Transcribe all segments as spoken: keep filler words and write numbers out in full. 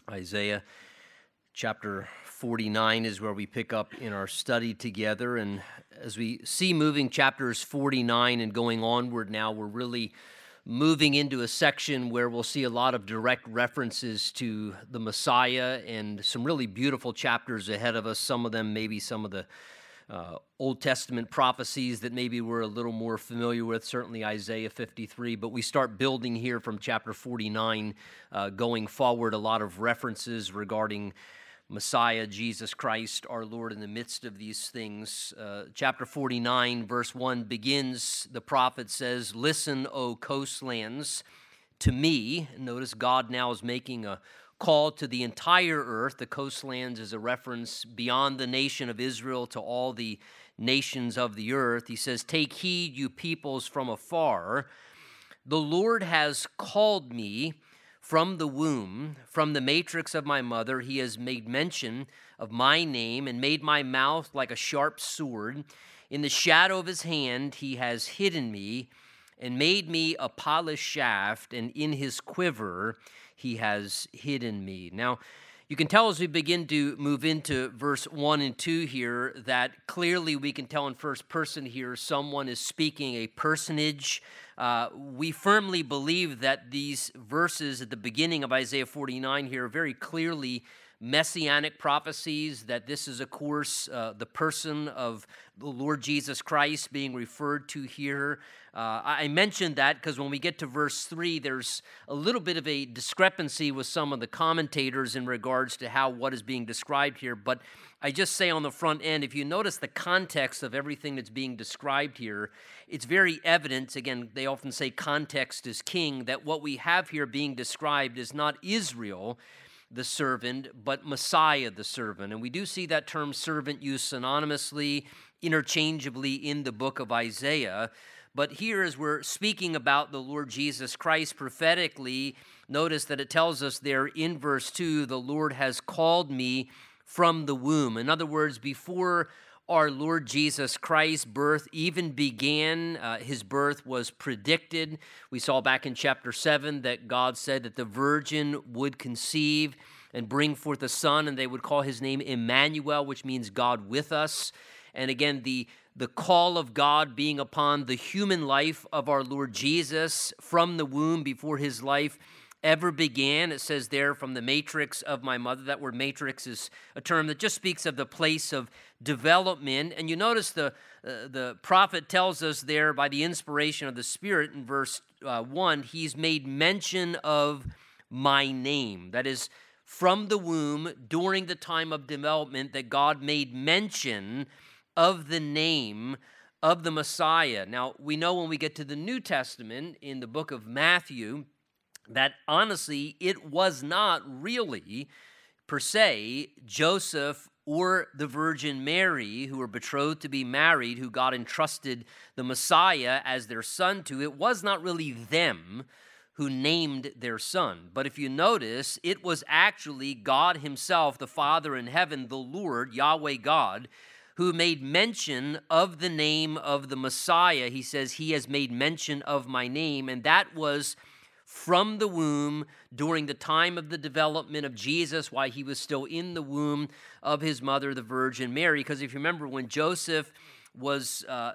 Isaiah chapter forty-nine is where we pick up in our study together. And as we see moving chapters forty-nine and going onward now, we're really moving into a section where we'll see a lot of direct references to the Messiah and some really beautiful chapters ahead of us. Some of them, maybe some of the uh, Old Testament prophecies that maybe we're a little more familiar with, certainly Isaiah fifty-three. But we start building here from chapter forty-nine, uh, going forward, a lot of references regarding Messiah, Jesus Christ, our Lord, in the midst of these things. Uh, chapter forty-nine, verse one begins, the prophet says, "Listen, O coastlands, to me." Notice God now is making a call to the entire earth. The coastlands is a reference beyond the nation of Israel to all the nations of the earth. He says, "Take heed, you peoples from afar. The Lord has called me from the womb, from the matrix of my mother. He has made mention of my name and made my mouth like a sharp sword. In the shadow of his hand he has hidden me and made me a polished shaft, and in his quiver he has hidden me." Now, you can tell as we begin to move into verse one and two here that clearly we can tell in first person here someone is speaking, a personage. Uh, we firmly believe that these verses at the beginning of Isaiah forty-nine here are very clearly messianic prophecies, that this is, of course, uh, the person of the Lord Jesus Christ being referred to here. Uh, I mentioned that because when we get to verse three, there's a little bit of a discrepancy with some of the commentators in regards to how what is being described here. But I just say on the front end, if you notice the context of everything that's being described here, it's very evident. Again, they often say context is king, that what we have here being described is not Israel, the servant, but Messiah, the servant. And we do see that term servant used synonymously, interchangeably in the book of Isaiah. But here, as we're speaking about the Lord Jesus Christ prophetically, notice that it tells us there in verse two, "The Lord has called me from the womb." In other words, before our Lord Jesus Christ's birth even began, uh, his birth was predicted. We saw back in chapter seven that God said that the virgin would conceive and bring forth a son, and they would call his name Emmanuel, which means God with us. And again, the, the call of God being upon the human life of our Lord Jesus from the womb before his life ever began. It says there, "From the matrix of my mother." That word matrix is a term that just speaks of the place of development. And you notice the uh, the prophet tells us there by the inspiration of the Spirit in verse uh, one, he's made mention of my name. That is, from the womb, during the time of development, that God made mention of the name of the Messiah. Now, we know when we get to the New Testament in the book of Matthew, that honestly, it was not really, per se, Joseph or the Virgin Mary, who were betrothed to be married, who God entrusted the Messiah as their son to. It was not really them who named their son. But if you notice, it was actually God himself, the Father in heaven, the Lord, Yahweh God, who made mention of the name of the Messiah. He says, "He has made mention of my name," and that was from the womb during the time of the development of Jesus, while he was still in the womb of his mother, the Virgin Mary. Because if you remember, when Joseph was uh,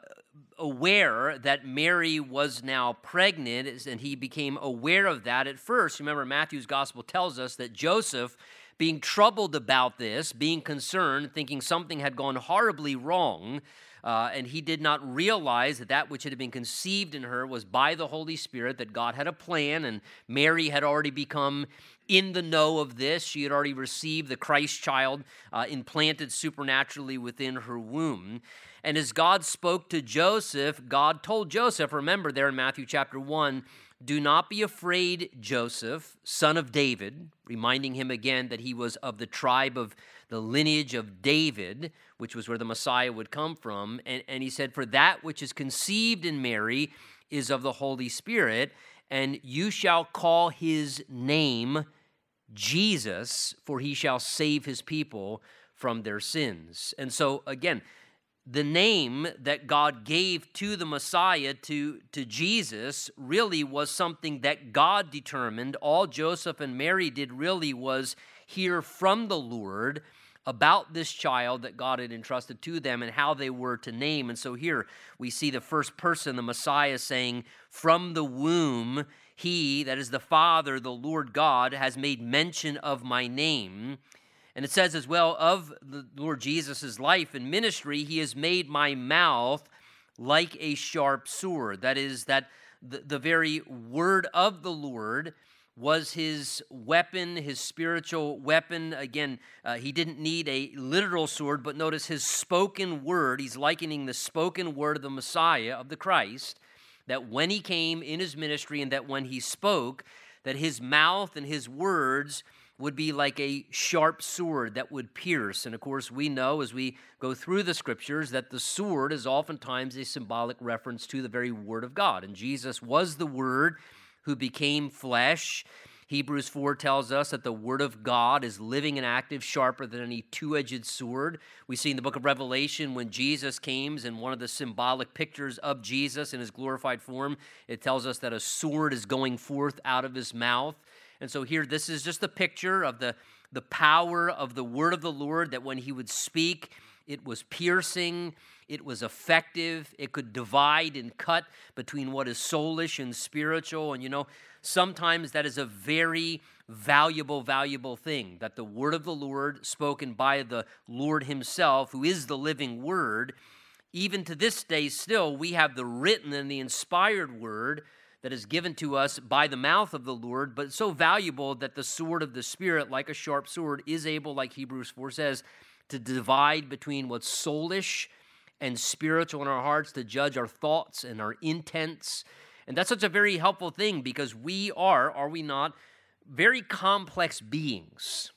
aware that Mary was now pregnant, and he became aware of that at first, remember Matthew's gospel tells us that Joseph, being troubled about this, being concerned, thinking something had gone horribly wrong, Uh, and he did not realize that that which had been conceived in her was by the Holy Spirit, that God had a plan, and Mary had already become in the know of this. She had already received the Christ child uh, implanted supernaturally within her womb. And as God spoke to Joseph, God told Joseph, remember there in Matthew chapter one, "Do not be afraid, Joseph, son of David," reminding him again that he was of the tribe of the lineage of David, which was where the Messiah would come from. And, and he said, "For that which is conceived in Mary is of the Holy Spirit, and you shall call his name Jesus, for he shall save his people from their sins." And so, again, the name that God gave to the Messiah, to, to Jesus, really was something that God determined. All Joseph and Mary did really was hear from the Lord about this child that God had entrusted to them and how they were to name. And so here we see the first person, the Messiah, saying, from the womb, he, that is the Father, the Lord God, has made mention of my name. And it says as well of the Lord Jesus' life and ministry, he has made my mouth like a sharp sword. That is, that the, the very word of the Lord was his weapon, his spiritual weapon. Again, uh, he didn't need a literal sword, but notice his spoken word. He's likening the spoken word of the Messiah, of the Christ, that when he came in his ministry and that when he spoke, that his mouth and his words would be like a sharp sword that would pierce. And of course, we know as we go through the scriptures that the sword is oftentimes a symbolic reference to the very word of God. And Jesus was the word who became flesh. Hebrews four tells us that the word of God is living and active, sharper than any two-edged sword. We see in the book of Revelation when Jesus came, in one of the symbolic pictures of Jesus in his glorified form, it tells us that a sword is going forth out of his mouth. And so here, this is just a picture of the, the power of the word of the Lord, that when he would speak, it was piercing, it was effective, it could divide and cut between what is soulish and spiritual. And you know, sometimes that is a very valuable, valuable thing, that the word of the Lord, spoken by the Lord himself, who is the living word, even to this day still, we have the written and the inspired word that is given to us by the mouth of the Lord, but it's so valuable that the sword of the Spirit, like a sharp sword, is able, like Hebrews four says, to divide between what's soulish and spiritual in our hearts, to judge our thoughts and our intents. And that's such a very helpful thing, because we are, are we not, very complex beings.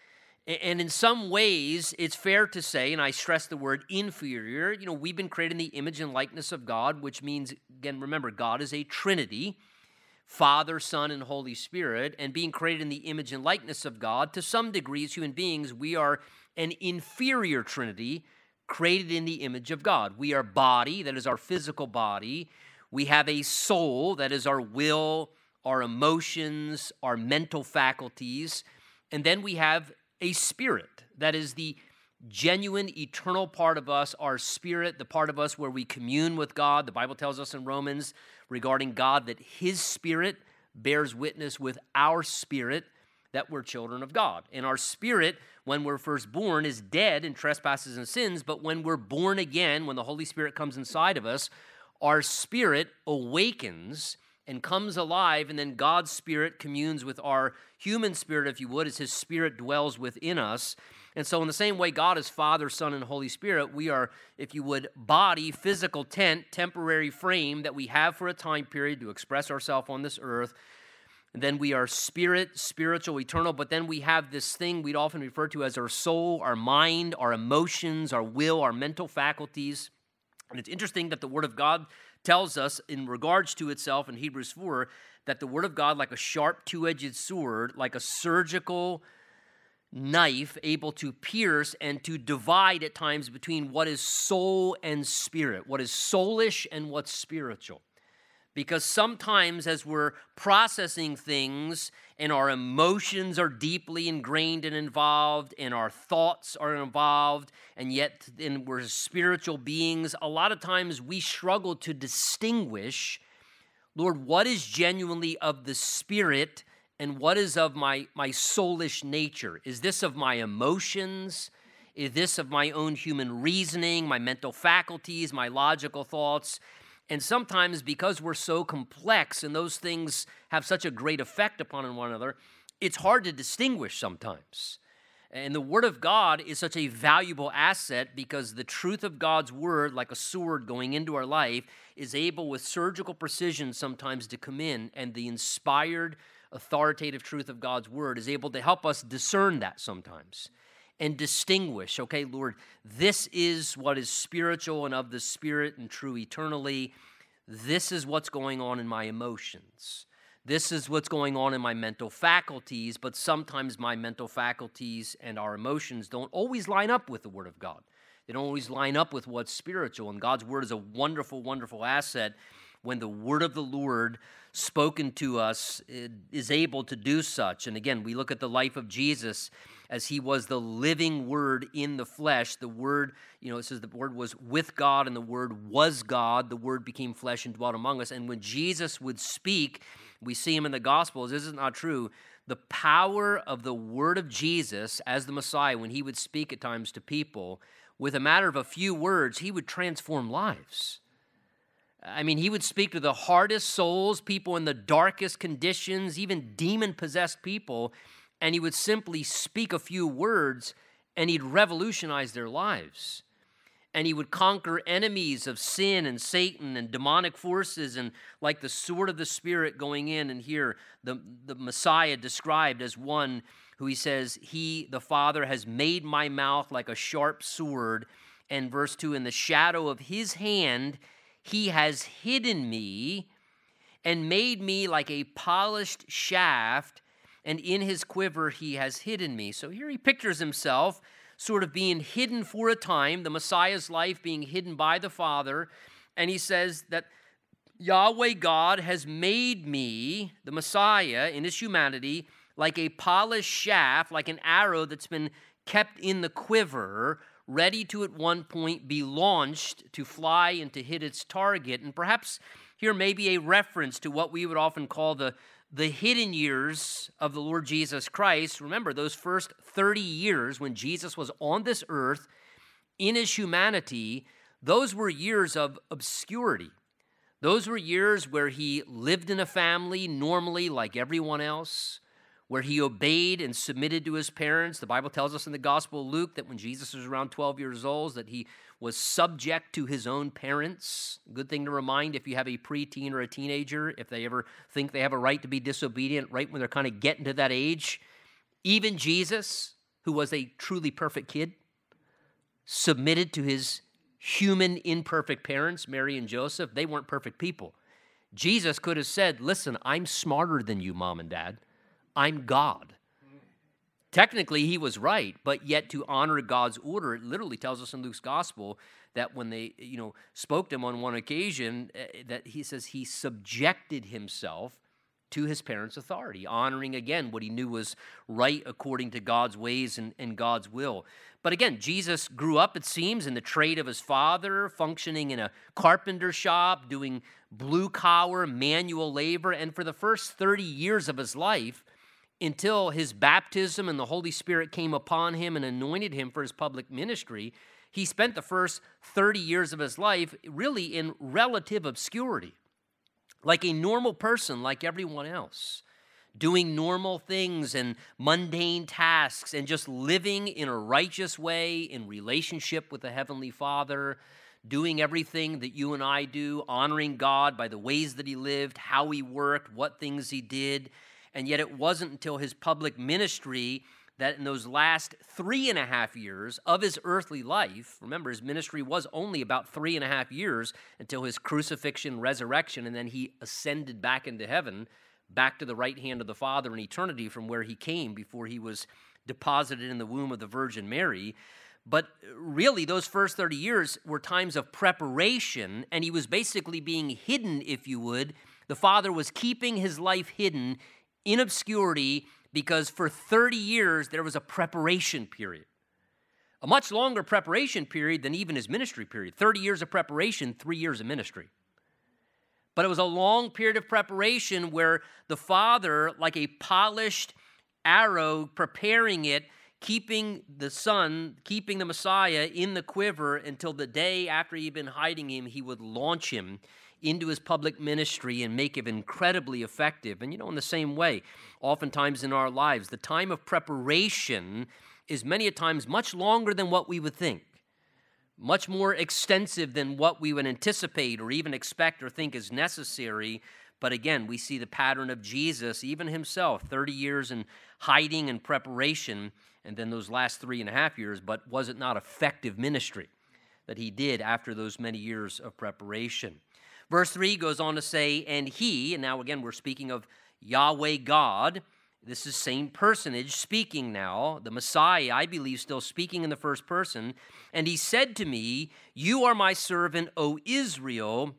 And in some ways, it's fair to say, and I stress the word inferior, you know, we've been created in the image and likeness of God, which means, again, remember, God is a Trinity, Father, Son, and Holy Spirit, and being created in the image and likeness of God, to some degree, as human beings, we are an inferior Trinity, created in the image of God. We are body, that is our physical body. We have a soul, that is our will, our emotions, our mental faculties. And then we have a spirit, that is the genuine, eternal part of us, our spirit, the part of us where we commune with God. The Bible tells us in Romans regarding God that his spirit bears witness with our spirit that we're children of God. And our spirit, when we're first born, is dead in trespasses and sins, but when we're born again, when the Holy Spirit comes inside of us, our spirit awakens and comes alive, and then God's Spirit communes with our human spirit, if you would, as his Spirit dwells within us. And so in the same way God is Father, Son, and Holy Spirit, we are, if you would, body, physical tent, temporary frame that we have for a time period to express ourselves on this earth. And then we are spirit, spiritual, eternal, but then we have this thing we'd often refer to as our soul, our mind, our emotions, our will, our mental faculties. And it's interesting that the Word of God tells us in regards to itself in Hebrews four that the Word of God, like a sharp two-edged sword, like a surgical knife, able to pierce and to divide at times between what is soul and spirit, what is soulish and what's spiritual. Because sometimes as we're processing things and our emotions are deeply ingrained and involved and our thoughts are involved, and yet and we're spiritual beings, a lot of times we struggle to distinguish, Lord, what is genuinely of the spirit and what is of my, my soulish nature? Is this of my emotions? Is this of my own human reasoning, my mental faculties, my logical thoughts? And sometimes because we're so complex and those things have such a great effect upon one another, it's hard to distinguish sometimes. And the Word of God is such a valuable asset because the truth of God's Word, like a sword going into our life, is able with surgical precision sometimes to come in, and the inspired, authoritative truth of God's Word is able to help us discern that sometimes and distinguish, okay, Lord, this is what is spiritual and of the Spirit and true eternally. This is what's going on in my emotions. This is what's going on in my mental faculties, but sometimes my mental faculties and our emotions don't always line up with the Word of God. They don't always line up with what's spiritual. And God's word is a wonderful, wonderful asset when the word of the Lord spoken to us is able to do such. And again, we look at the life of Jesus as he was the living word in the flesh. The word, you know, it says the word was with God and the word was God. The word became flesh and dwelt among us. And when Jesus would speak, we see him in the Gospels. This is not true. The power of the word of Jesus as the Messiah, when he would speak at times to people, with a matter of a few words, he would transform lives. I mean, he would speak to the hardest souls, people in the darkest conditions, even demon-possessed people, and he would simply speak a few words, and he'd revolutionize their lives. And he would conquer enemies of sin and Satan and demonic forces, and like the sword of the Spirit going in. And here, the, the Messiah described as one who he says, he, the Father, has made my mouth like a sharp sword. And verse two, in the shadow of his hand, he has hidden me and made me like a polished shaft, and in his quiver he has hidden me. So here he pictures himself sort of being hidden for a time, the Messiah's life being hidden by the Father, and he says that Yahweh God has made me, the Messiah, in his humanity, like a polished shaft, like an arrow that's been kept in the quiver, ready to at one point be launched to fly and to hit its target. And perhaps here may be a reference to what we would often call the, the hidden years of the Lord Jesus Christ. Remember, those first thirty years when Jesus was on this earth in his humanity, those were years of obscurity. Those were years where he lived in a family normally like everyone else, where he obeyed and submitted to his parents. The Bible tells us in the Gospel of Luke that when Jesus was around twelve years old, that he was subject to his own parents. Good thing to remind if you have a preteen or a teenager, if they ever think they have a right to be disobedient right when they're kind of getting to that age. Even Jesus, who was a truly perfect kid, submitted to his human, imperfect parents, Mary and Joseph. They weren't perfect people. Jesus could have said, listen, I'm smarter than you, Mom and Dad. I'm God. Technically, he was right, but yet to honor God's order, it literally tells us in Luke's gospel that when they, you know, spoke to him on one occasion, uh, that he says he subjected himself to his parents' authority, honoring again what he knew was right according to God's ways and, and God's will. But again, Jesus grew up, it seems, in the trade of his father, functioning in a carpenter shop, doing blue-collar manual labor, and for the first thirty years of his life, until his baptism and the Holy Spirit came upon him and anointed him for his public ministry, he spent the first thirty years of his life really in relative obscurity, like a normal person, like everyone else, doing normal things and mundane tasks and just living in a righteous way in relationship with the Heavenly Father, doing everything that you and I do, honoring God by the ways that he lived, how he worked, what things he did. And yet it wasn't until his public ministry that in those last three and a half years of his earthly life, remember his ministry was only about three and a half years until his crucifixion, resurrection, and then he ascended back into heaven, back to the right hand of the Father in eternity from where he came before he was deposited in the womb of the Virgin Mary. But really, those first thirty years were times of preparation, and he was basically being hidden, if you would. The Father was keeping his life hidden in obscurity because for thirty years there was a preparation period. A much longer preparation period than even his ministry period. thirty years of preparation, three years of ministry. But it was a long period of preparation where the Father, like a polished arrow, preparing it, keeping the Son, keeping the Messiah in the quiver until the day after he'd been hiding him, he would launch him into his public ministry and make it incredibly effective. And you know, in the same way, oftentimes in our lives, the time of preparation is many a times much longer than what we would think, much more extensive than what we would anticipate or even expect or think is necessary. But again, we see the pattern of Jesus, even himself, thirty years in hiding and preparation, and then those last three and a half years, but was it not effective ministry that he did after those many years of preparation? Verse three goes on to say, and he, and now again we're speaking of Yahweh God, This is same personage speaking now, the Messiah, I believe, still speaking in the first person. And he said to me, "You are my servant, O Israel,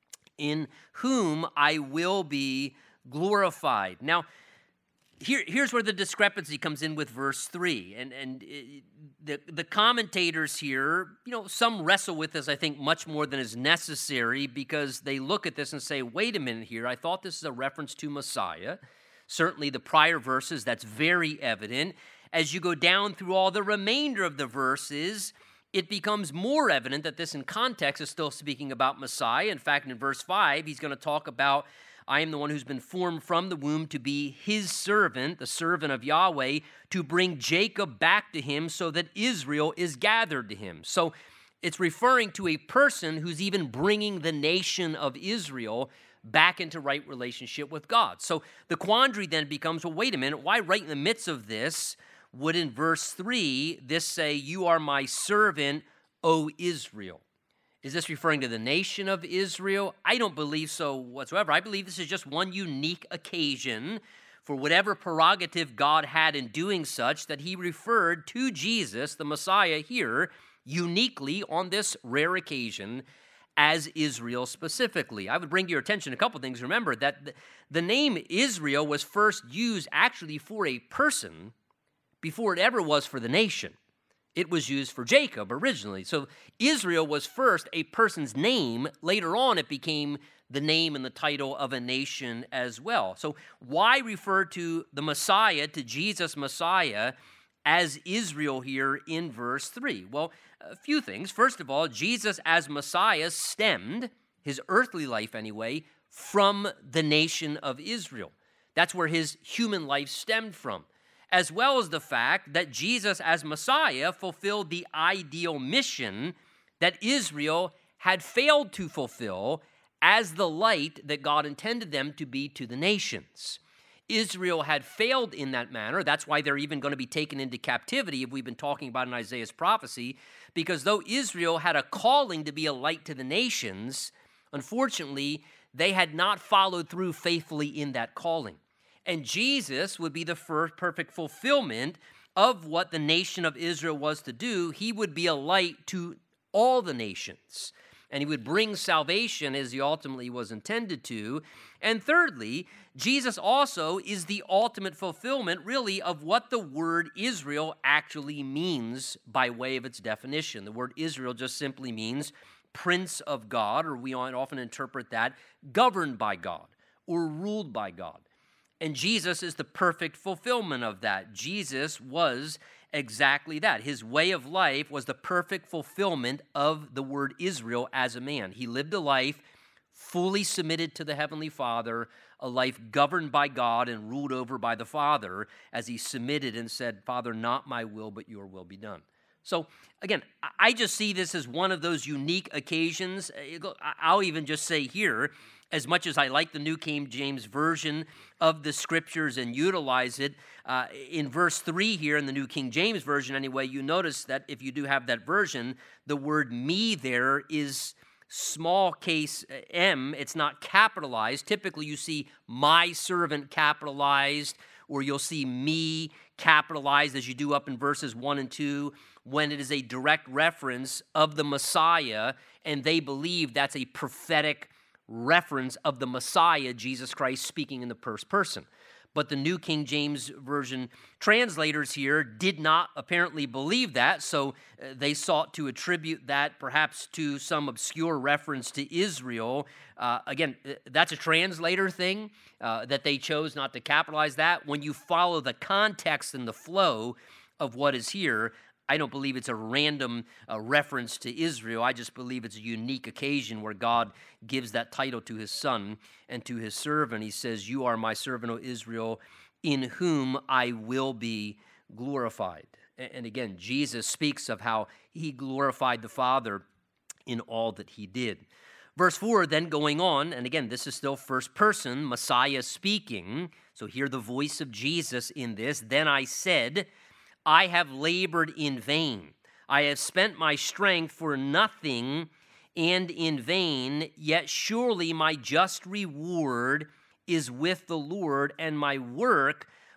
in whom I will be glorified." Now, here, here's where the discrepancy comes in with verse three. And, and it, the, the commentators here, you know, some wrestle with this, I think, much more than is necessary, because they look at this and say, wait a minute here, I thought this is a reference to Messiah. Certainly the prior verses, that's very evident. As you go down through all the remainder of the verses, it becomes more evident that this in context is still speaking about Messiah. In fact, in verse five, he's going to talk about, I am the one who's been formed from the womb to be his servant, the servant of Yahweh, to bring Jacob back to him so that Israel is gathered to him. So it's referring to a person who's even bringing the nation of Israel back into right relationship with God. So the quandary then becomes, well, wait a minute, why right in the midst of this would in verse three this say, "You are my servant, O Israel"? Is this referring to the nation of Israel? I don't believe so whatsoever. I believe this is just one unique occasion for whatever prerogative God had in doing such, that he referred to Jesus, the Messiah, here uniquely on this rare occasion as Israel specifically. I would bring to your attention a couple things. Remember that the name Israel was first used actually for a person before it ever was for the nation. It was used for Jacob originally. So Israel was first a person's name. Later on, it became the name and the title of a nation as well. So why refer to the Messiah, to Jesus Messiah, as Israel here in verse three? Well, a few things. First of all, Jesus as Messiah stemmed, his earthly life anyway, from the nation of Israel. That's where his human life stemmed from, as well as the fact that Jesus as Messiah fulfilled the ideal mission that Israel had failed to fulfill as the light that God intended them to be to the nations. Israel had failed in that manner. That's why they're even going to be taken into captivity, if we've been talking about in Isaiah's prophecy, because though Israel had a calling to be a light to the nations, unfortunately, they had not followed through faithfully in that calling. And Jesus would be the first perfect fulfillment of what the nation of Israel was to do. He would be a light to all the nations, and he would bring salvation as he ultimately was intended to. And thirdly, Jesus also is the ultimate fulfillment, really, of what the word Israel actually means by way of its definition. The word Israel just simply means prince of God, or we often interpret that governed by God or ruled by God. And Jesus is the perfect fulfillment of that. Jesus was exactly that. His way of life was the perfect fulfillment of the word Israel as a man. He lived a life fully submitted to the Heavenly Father, a life governed by God and ruled over by the Father, as he submitted and said, "Father, not my will, but your will be done." So again, I just see this as one of those unique occasions. I'll even just say here, as much as I like the New King James Version of the Scriptures and utilize it, uh, in verse three here in the New King James Version anyway, you notice that if you do have that version, the word "me" there is small case m. It's not capitalized. Typically you see "my servant" capitalized, or you'll see "me" capitalized as you do up in verses one and two, when it is a direct reference of the Messiah, and they believe that's a prophetic reference of the Messiah, Jesus Christ, speaking in the first person. But the New King James Version translators here did not apparently believe that, so they sought to attribute that perhaps to some obscure reference to Israel. Uh, again, that's a translator thing, uh, that they chose not to capitalize that. When you follow the context and the flow of what is here, I don't believe it's a random uh, reference to Israel. I just believe it's a unique occasion where God gives that title to his son and to his servant. He says, "You are my servant, O Israel, in whom I will be glorified." And again, Jesus speaks of how he glorified the Father in all that he did. Verse four, then going on, and again, this is still first person, Messiah speaking. So hear the voice of Jesus in this. "Then I said, I have labored in vain. I have spent my strength for nothing and in vain, yet surely my just reward is with the Lord, and my work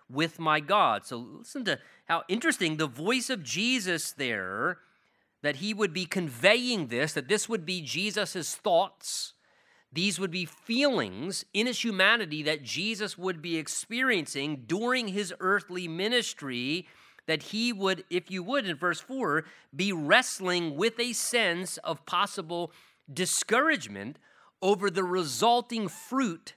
with my God. So listen to how interesting the voice of Jesus there, that he would be conveying this, that this would be Jesus' thoughts. These would be feelings in his humanity that Jesus would be experiencing during his earthly ministry, that he would, if you would, in verse four, be wrestling with a sense of possible discouragement over the resulting fruit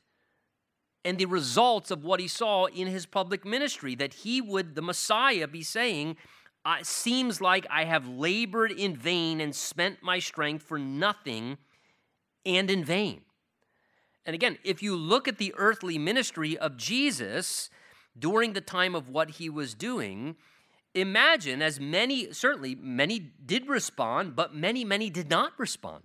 and the results of what he saw in his public ministry, that he would, the Messiah, be saying, it seems like I have labored in vain and spent my strength for nothing and in vain. And again, if you look at the earthly ministry of Jesus during the time of what he was doing, imagine as many, certainly many did respond, but many, many did not respond.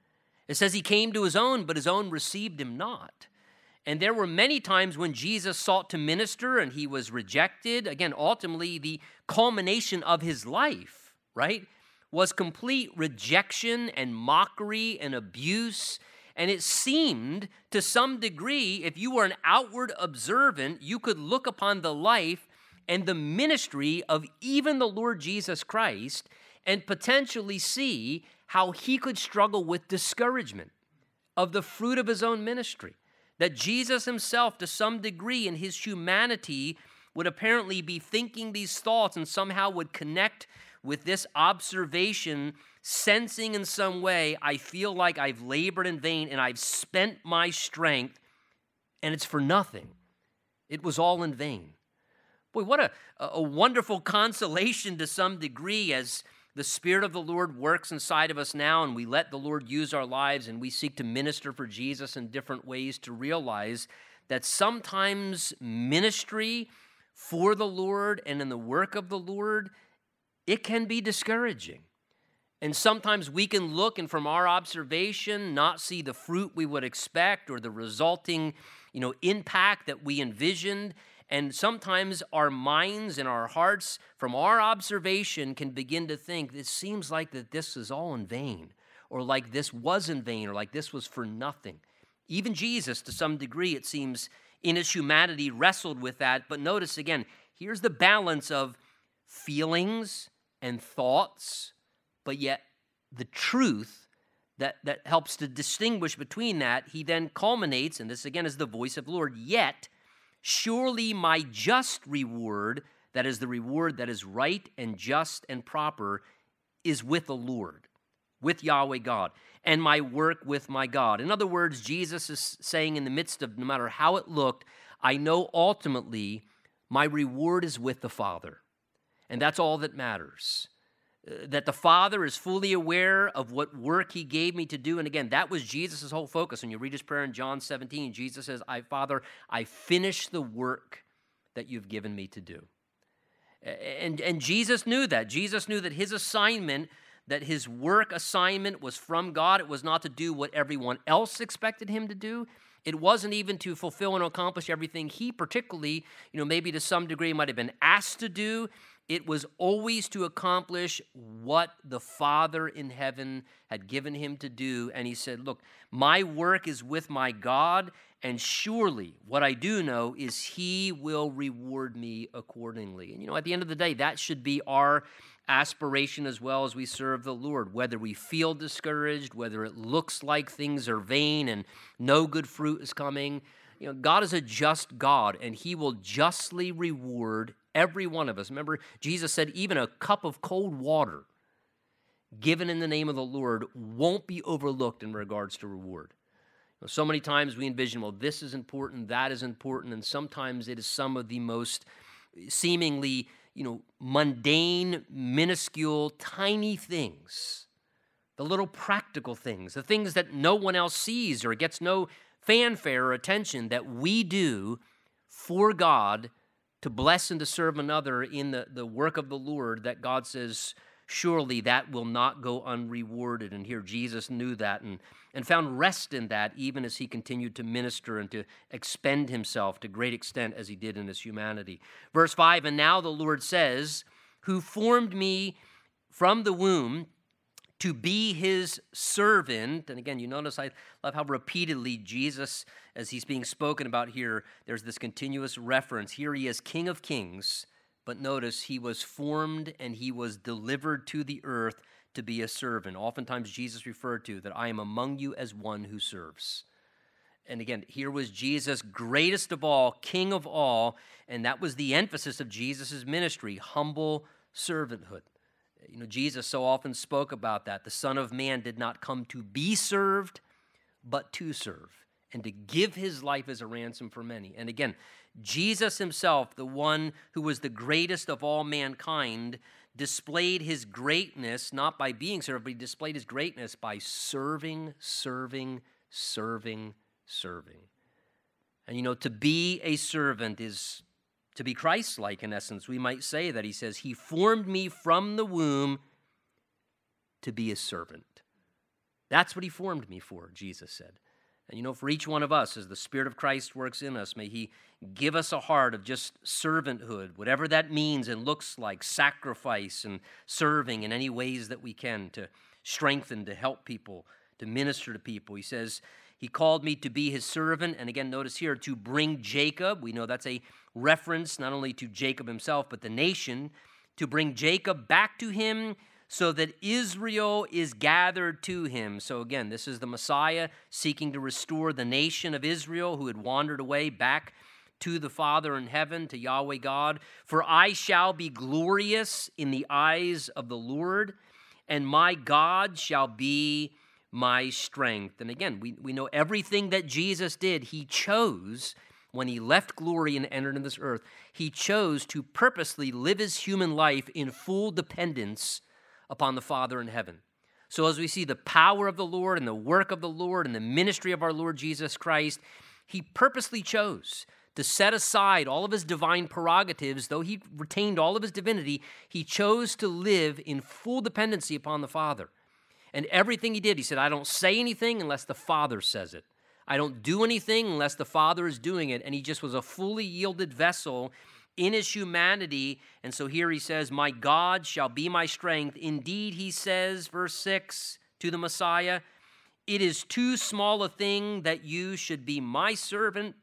It says he came to his own, but his own received him not. And there were many times when Jesus sought to minister and he was rejected. Again, ultimately, the culmination of his life, right, was complete rejection and mockery and abuse. And it seemed to some degree, if you were an outward observant, you could look upon the life and the ministry of even the Lord Jesus Christ and potentially see how he could struggle with discouragement of the fruit of his own ministry. That Jesus himself, to some degree in his humanity, would apparently be thinking these thoughts and somehow would connect with this observation, sensing in some way, I feel like I've labored in vain and I've spent my strength and it's for nothing. It was all in vain. Boy, what a, a wonderful consolation to some degree as the Spirit of the Lord works inside of us now and we let the Lord use our lives and we seek to minister for Jesus in different ways, to realize that sometimes ministry for the Lord and in the work of the Lord, it can be discouraging. And sometimes we can look and from our observation not see the fruit we would expect or the resulting, you know, impact that we envisioned. And sometimes our minds and our hearts, from our observation, can begin to think, it seems like that this is all in vain, or like this was in vain, or like this was for nothing. Even Jesus, to some degree, it seems, in his humanity, wrestled with that. But notice again, here's the balance of feelings and thoughts, but yet the truth that, that helps to distinguish between that. He then culminates, and this again is the voice of the Lord, yet surely my just reward, that is the reward that is right and just and proper, is with the Lord, with Yahweh God, and my work with my God. In other words, Jesus is saying in the midst of, no matter how it looked, I know ultimately my reward is with the Father. And that's all that matters. That the Father is fully aware of what work he gave me to do. And again, that was Jesus' whole focus. When you read his prayer in John seventeen, Jesus says, I, Father, I finish the work that you've given me to do. And, and Jesus knew that. Jesus knew that his assignment, that his work assignment was from God. It was not to do what everyone else expected him to do. It wasn't even to fulfill and accomplish everything he particularly, you know, maybe to some degree might have been asked to do. It was always to accomplish what the Father in heaven had given him to do. And he said, look, my work is with my God, and surely what I do know is he will reward me accordingly. And, you know, at the end of the day, that should be our aspiration as well as we serve the Lord, whether we feel discouraged, whether it looks like things are vain and no good fruit is coming. You know, God is a just God, and he will justly reward every one of us. Remember, Jesus said even a cup of cold water given in the name of the Lord won't be overlooked in regards to reward. You know, so many times we envision, well, this is important, that is important, and sometimes it is some of the most seemingly, you know, mundane, minuscule, tiny things, the little practical things, the things that no one else sees or gets no fanfare or attention that we do for God to bless and to serve another in the, the work of the Lord, that God says, surely that will not go unrewarded. And here Jesus knew that and, and found rest in that, even as he continued to minister and to expend himself to great extent as he did in his humanity. Verse five, and now the Lord says, who formed me from the womb to be his servant. And again, you notice I love how repeatedly Jesus, as he's being spoken about here, there's this continuous reference. Here he is King of Kings, but notice he was formed and he was delivered to the earth to be a servant. Oftentimes Jesus referred to that I am among you as one who serves. And again, here was Jesus, greatest of all, King of all, and that was the emphasis of Jesus' ministry, humble servanthood. You know, Jesus so often spoke about that. The Son of Man did not come to be served, but to serve, and to give his life as a ransom for many. And again, Jesus himself, the one who was the greatest of all mankind, displayed his greatness not by being served, but he displayed his greatness by serving, serving, serving, serving. And you know, to be a servant is to be Christ-like in essence. We might say that he says, he formed me from the womb to be a servant. That's what he formed me for, Jesus said. And you know, for each one of us, as the Spirit of Christ works in us, may he give us a heart of just servanthood, whatever that means and looks like, sacrifice and serving in any ways that we can to strengthen, to help people, to minister to people. He says, he called me to be his servant. And again, notice here, to bring Jacob. We know that's a reference not only to Jacob himself, but the nation, to bring Jacob back to him so that Israel is gathered to him. So again, this is the Messiah seeking to restore the nation of Israel who had wandered away back to the Father in heaven, to Yahweh God. For I shall be glorious in the eyes of the Lord, and my God shall be my strength. And again, we, we know everything that Jesus did, he chose when he left glory and entered into this earth. He chose to purposely live his human life in full dependence upon the Father in heaven. So as we see the power of the Lord and the work of the Lord and the ministry of our Lord Jesus Christ, he purposely chose to set aside all of his divine prerogatives. Though he retained all of his divinity, he chose to live in full dependency upon the Father. And everything he did, he said, I don't say anything unless the Father says it. I don't do anything unless the Father is doing it. And he just was a fully yielded vessel in his humanity. And so here he says, my God shall be my strength. Indeed, he says, verse six, to the Messiah, it is too small a thing that you should be my servant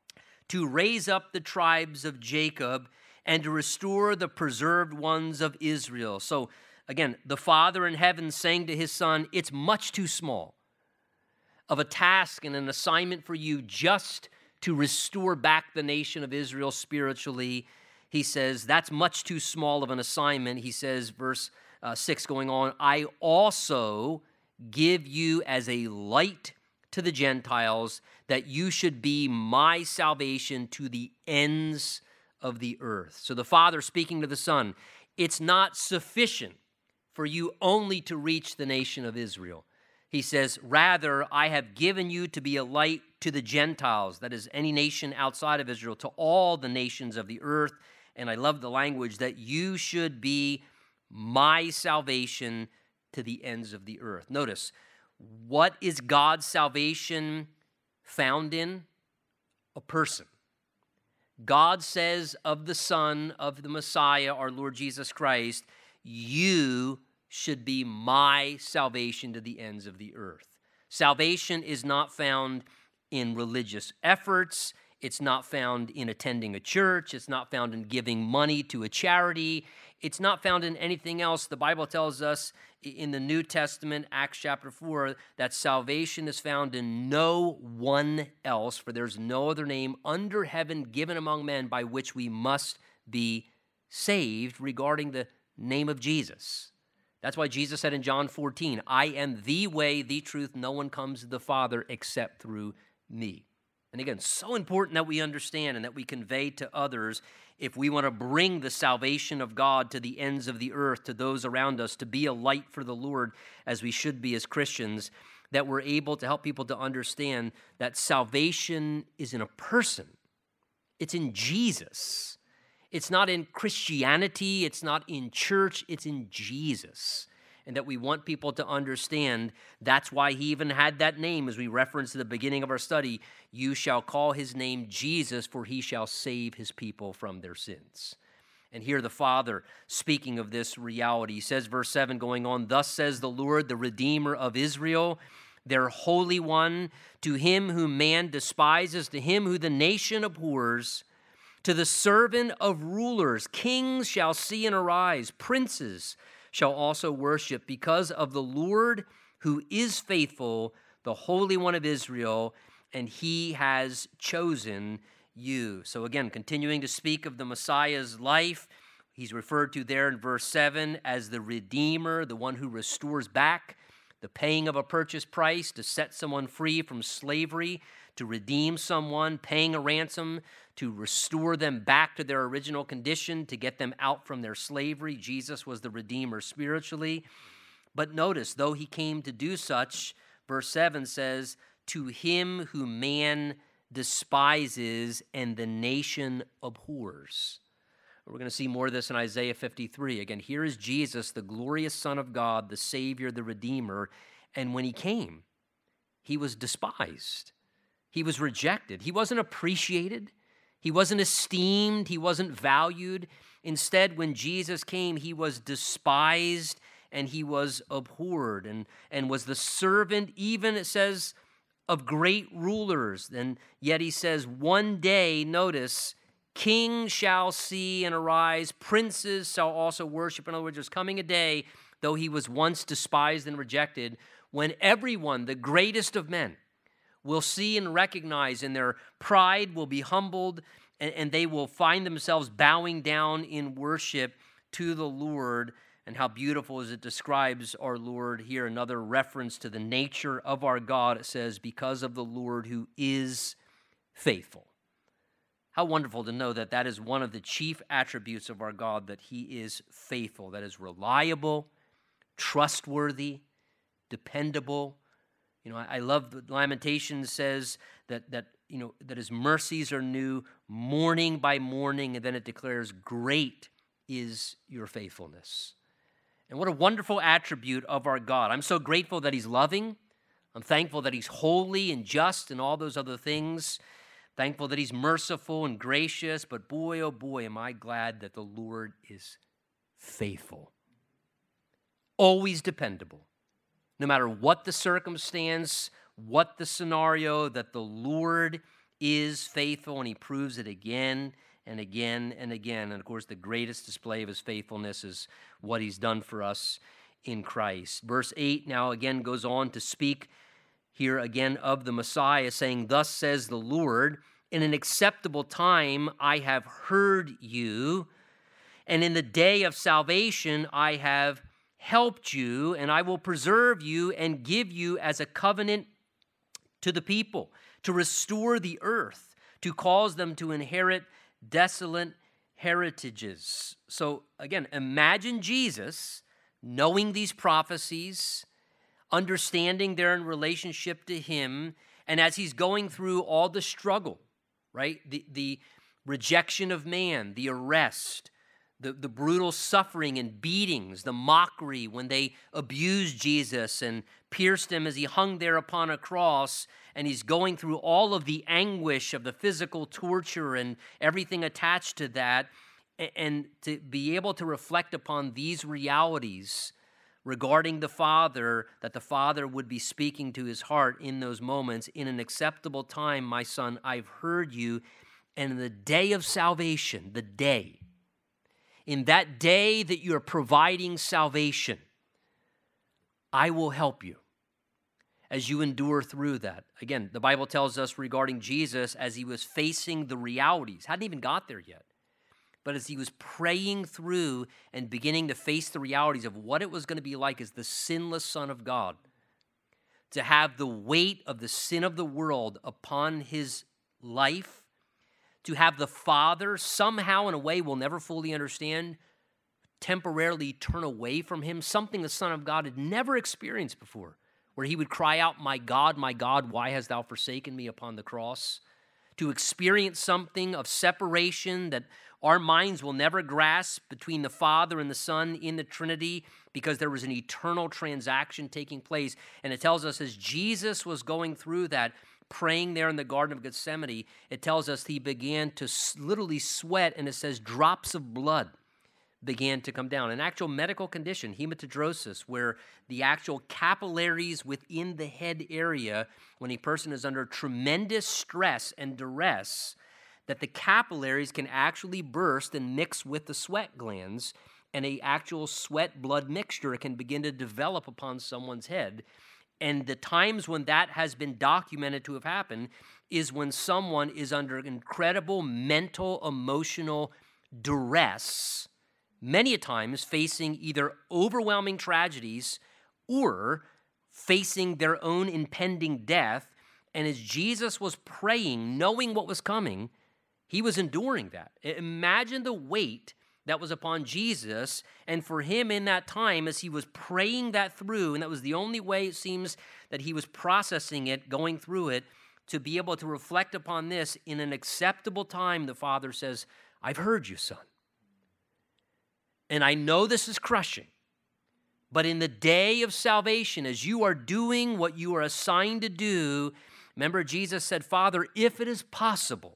to raise up the tribes of Jacob and to restore the preserved ones of Israel. So again, the Father in heaven saying to his Son, it's much too small of a task and an assignment for you just to restore back the nation of Israel spiritually. He says, that's much too small of an assignment. He says, verse uh, six going on, I also give you as a light to the Gentiles, that you should be my salvation to the ends of the earth. So the Father speaking to the Son, it's not sufficient for you only to reach the nation of Israel. He says, rather, I have given you to be a light to the Gentiles, that is, any nation outside of Israel, to all the nations of the earth. And I love the language that you should be my salvation to the ends of the earth. Notice, what is God's salvation found in? A person. God says of the Son, of the Messiah, our Lord Jesus Christ, you should be my salvation to the ends of the earth. Salvation is not found in religious efforts. It's not found in attending a church. It's not found in giving money to a charity. It's not found in anything else. The Bible tells us in the New Testament, Acts chapter four, that salvation is found in no one else, for there's no other name under heaven given among men by which we must be saved, regarding the name of Jesus. That's why Jesus said in John fourteen, I am the way, the truth, no one comes to the Father except through me. And again, so important that we understand and that we convey to others if we want to bring the salvation of God to the ends of the earth, to those around us, to be a light for the Lord as we should be as Christians, that we're able to help people to understand that salvation is in a person. It's in Jesus. It's not in Christianity. It's not in church. It's in Jesus. And that we want people to understand that's why he even had that name, as we referenced at the beginning of our study. You shall call his name Jesus, for he shall save his people from their sins. And here the Father speaking of this reality. He says, verse seven going on, thus says the Lord, the Redeemer of Israel, their Holy One, to him whom man despises, to him who the nation abhors, to the servant of rulers, kings shall see and arise, princes shall also worship, because of the Lord who is faithful, the Holy One of Israel, and he has chosen you. So again, continuing to speak of the Messiah's life, he's referred to there in verse seven as the Redeemer, the one who restores back, the paying of a purchase price to set someone free from slavery, to redeem someone, paying a ransom, to restore them back to their original condition, to get them out from their slavery. Jesus was the Redeemer spiritually. But notice, though he came to do such, verse seven says, to him who man despises and the nation abhors. We're going to see more of this in Isaiah fifty-three. Again, here is Jesus, the glorious Son of God, the Savior, the Redeemer. And when he came, he was despised. He was rejected. He wasn't appreciated. He wasn't esteemed. He wasn't valued. Instead, when Jesus came, he was despised and he was abhorred and, and was the servant, even, it says, of great rulers. And yet he says, one day, notice, kings shall see and arise, princes shall also worship. In other words, there's coming a day, though he was once despised and rejected, when everyone, the greatest of men, will see and recognize, and their pride will be humbled, and, and they will find themselves bowing down in worship to the Lord. And how beautiful as it describes our Lord here, another reference to the nature of our God. It says, because of the Lord who is faithful. How wonderful to know that that is one of the chief attributes of our God, that he is faithful, that is reliable, trustworthy, dependable. You know, I, I love the Lamentations says that, that, you know, that his mercies are new morning by morning, and then it declares, great is your faithfulness. And what a wonderful attribute of our God. I'm so grateful that he's loving. I'm thankful that he's holy and just and all those other things. Thankful that he's merciful and gracious. But boy, oh boy, am I glad that the Lord is faithful. Always dependable. No matter what the circumstance, what the scenario, that the Lord is faithful, and he proves it again and again and again. And of course, the greatest display of his faithfulness is what he's done for us in Christ. Verse eight now again goes on to speak here again of the Messiah, saying, thus says the Lord, in an acceptable time I have heard you, and in the day of salvation I have helped you, and I will preserve you and give you as a covenant to the people, to restore the earth, to cause them to inherit desolate heritages. So again, imagine Jesus knowing these prophecies, understanding they're in relationship to him, and as he's going through all the struggle, right? The, the rejection of man, the arrest, the, the brutal suffering and beatings, the mockery when they abused Jesus and pierced him as he hung there upon a cross, and he's going through all of the anguish of the physical torture and everything attached to that, and to be able to reflect upon these realities regarding the Father, that the Father would be speaking to his heart in those moments. In an acceptable time, my son, I've heard you, and in the day of salvation, the day, in that day that you're providing salvation, I will help you as you endure through that. Again, the Bible tells us regarding Jesus as he was facing the realities, hadn't even got there yet, but as he was praying through and beginning to face the realities of what it was going to be like as the sinless Son of God, to have the weight of the sin of the world upon his life, to have the Father somehow in a way we'll never fully understand, temporarily turn away from him, something the Son of God had never experienced before, where he would cry out, my God, my God, why hast thou forsaken me upon the cross? To experience something of separation that our minds will never grasp between the Father and the Son in the Trinity, because there was an eternal transaction taking place. And it tells us as Jesus was going through that, praying there in the Garden of Gethsemane, it tells us he began to literally sweat, and it says drops of blood began to come down. An actual medical condition, hematidrosis, where the actual capillaries within the head area, when a person is under tremendous stress and duress, that the capillaries can actually burst and mix with the sweat glands, and a actual sweat-blood mixture can begin to develop upon someone's head. And the times when that has been documented to have happened is when someone is under incredible mental, emotional duress, many a times facing either overwhelming tragedies or facing their own impending death. And as Jesus was praying, knowing what was coming, he was enduring that. Imagine the weight that was upon Jesus, and for him in that time, as he was praying that through, and that was the only way it seems that he was processing it, going through it, to be able to reflect upon this in an acceptable time, the Father says, I've heard you, son. And I know this is crushing, but in the day of salvation, as you are doing what you are assigned to do, remember Jesus said, Father, if it is possible,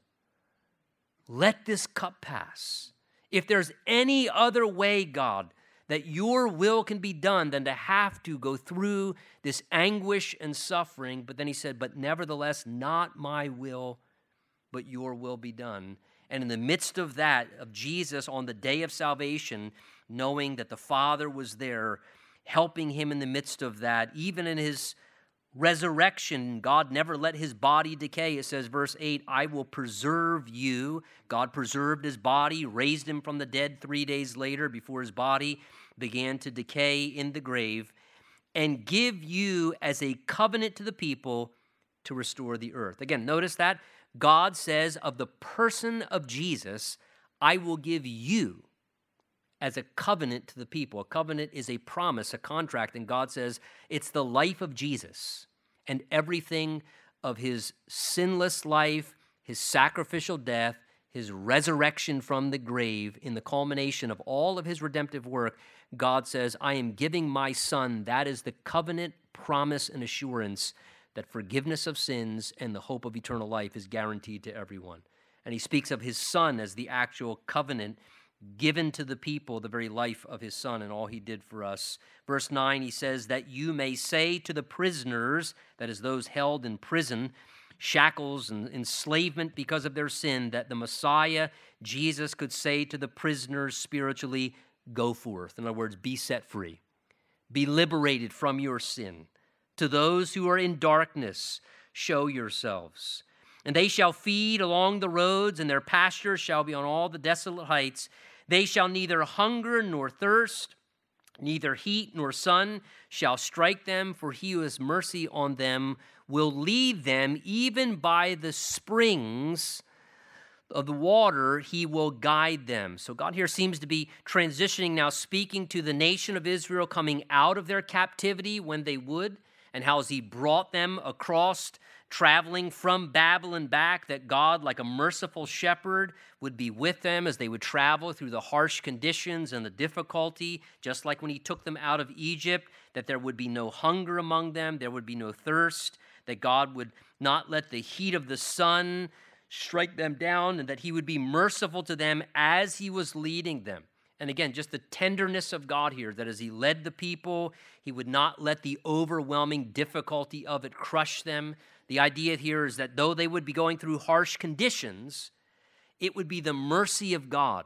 let this cup pass. If there's any other way, God, that your will can be done than to have to go through this anguish and suffering. But then he said, but nevertheless, not my will, but your will be done. And in the midst of that, of Jesus on the day of salvation, knowing that the Father was there, helping him in the midst of that, even in his resurrection, God never let his body decay. It says, verse eight, I will preserve you. God preserved his body, raised him from the dead three days later before his body began to decay in the grave, and give you as a covenant to the people to restore the earth. Again, notice that God says of the person of Jesus, I will give you as a covenant to the people. A covenant is a promise, a contract, and God says it's the life of Jesus and everything of his sinless life, his sacrificial death, his resurrection from the grave, in the culmination of all of his redemptive work. God says, I am giving my son. That is the covenant, promise, and assurance that forgiveness of sins and the hope of eternal life is guaranteed to everyone. And he speaks of his son as the actual covenant given to the people, the very life of his son and all he did for us. Verse nine, he says, that you may say to the prisoners, that is those held in prison, shackles and enslavement because of their sin, that the Messiah, Jesus, could say to the prisoners spiritually, go forth. In other words, be set free. Be liberated from your sin. To those who are in darkness, show yourselves. And they shall feed along the roads, and their pastures shall be on all the desolate heights. They shall neither hunger nor thirst, neither heat nor sun shall strike them, for he who has mercy on them will lead them, even by the springs of the water, he will guide them. So God here seems to be transitioning now, speaking to the nation of Israel coming out of their captivity when they would, and how as he brought them across, traveling from Babylon back, that God, like a merciful shepherd, would be with them as they would travel through the harsh conditions and the difficulty, just like when he took them out of Egypt, that there would be no hunger among them, there would be no thirst, that God would not let the heat of the sun strike them down, and that he would be merciful to them as he was leading them. And again, just the tenderness of God here, that as he led the people, he would not let the overwhelming difficulty of it crush them. The idea here is that though they would be going through harsh conditions, it would be the mercy of God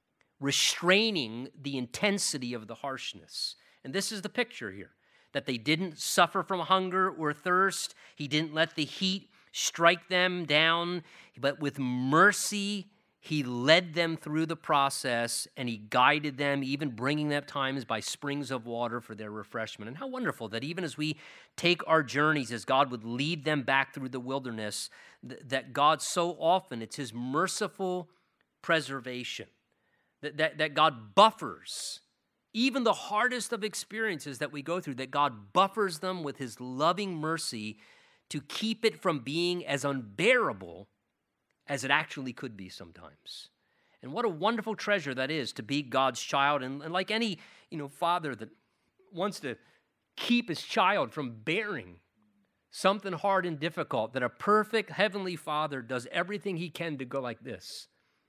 restraining the intensity of the harshness. And this is the picture here, that they didn't suffer from hunger or thirst. He didn't let the heat strike them down, but with mercy, he led them through the process, and he guided them, even bringing them at times by springs of water for their refreshment. And how wonderful that even as we take our journeys, as God would lead them back through the wilderness, th- that God so often, it's his merciful preservation, that, that, that God buffers even the hardest of experiences that we go through, that God buffers them with his loving mercy to keep it from being as unbearable as it actually could be sometimes. And what a wonderful treasure that is to be God's child. And, and like any, you know, father that wants to keep his child from bearing something hard and difficult, that a perfect heavenly Father does everything he can to go like this.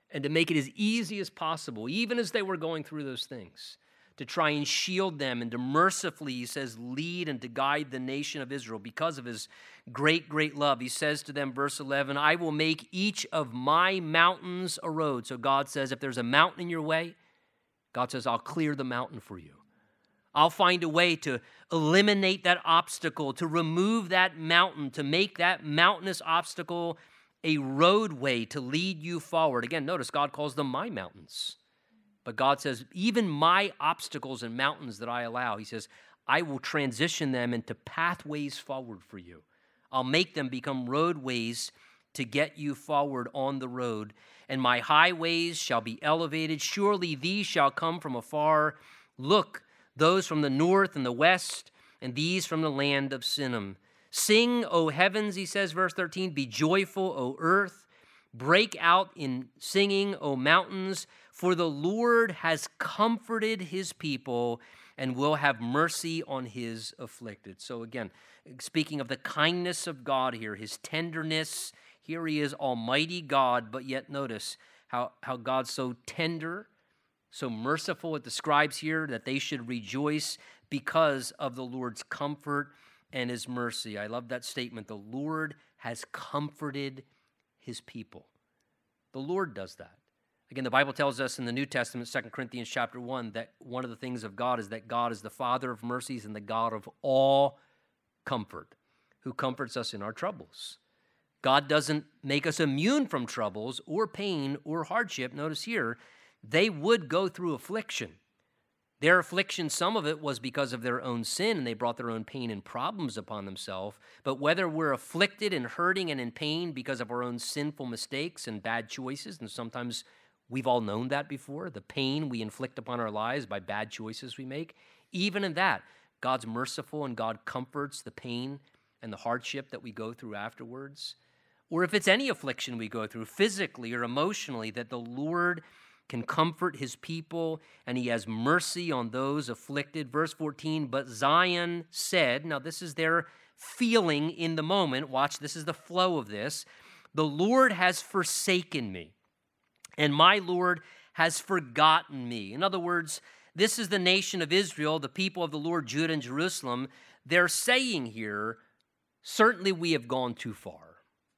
and to make it as easy as possible, even as they were going through those things, to try and shield them and to mercifully, he says, lead and to guide the nation of Israel because of his great, great love. He says to them, verse eleven, I will make each of my mountains a road. So God says, if there's a mountain in your way, God says, I'll clear the mountain for you. I'll find a way to eliminate that obstacle, to remove that mountain, to make that mountainous obstacle a roadway to lead you forward. Again, notice God calls them my mountains. But God says, even my obstacles and mountains that I allow, he says, I will transition them into pathways forward for you. I'll make them become roadways to get you forward on the road. And my highways shall be elevated. Surely these shall come from afar. Look, those from the north and the west, and these from the land of Sinim. Sing, O heavens, he says, verse thirteen, be joyful, O earth. Break out in singing, O mountains, for the Lord has comforted his people and will have mercy on his afflicted. So again, speaking of the kindness of God here, his tenderness, here he is, Almighty God, but yet notice how, how God's so tender, so merciful. It describes here that they should rejoice because of the Lord's comfort and his mercy. I love that statement. The Lord has comforted his people. The Lord does that. Again, the Bible tells us in the New Testament, Second Corinthians chapter one, that one of the things of God is that God is the Father of mercies and the God of all comfort, who comforts us in our troubles. God doesn't make us immune from troubles or pain or hardship. Notice here, they would go through affliction. Their affliction, some of it was because of their own sin, and they brought their own pain and problems upon themselves. But whether we're afflicted and hurting and in pain because of our own sinful mistakes and bad choices, and sometimes we've all known that before, the pain we inflict upon our lives by bad choices we make, even in that, God's merciful and God comforts the pain and the hardship that we go through afterwards. Or if it's any affliction we go through, physically or emotionally, that the Lord can comfort his people, and he has mercy on those afflicted. Verse fourteen, but Zion said, now this is their feeling in the moment. Watch, this is the flow of this. The Lord has forsaken me, and my Lord has forgotten me. In other words, this is the nation of Israel, the people of the Lord, Judah and Jerusalem. They're saying here, certainly we have gone too far.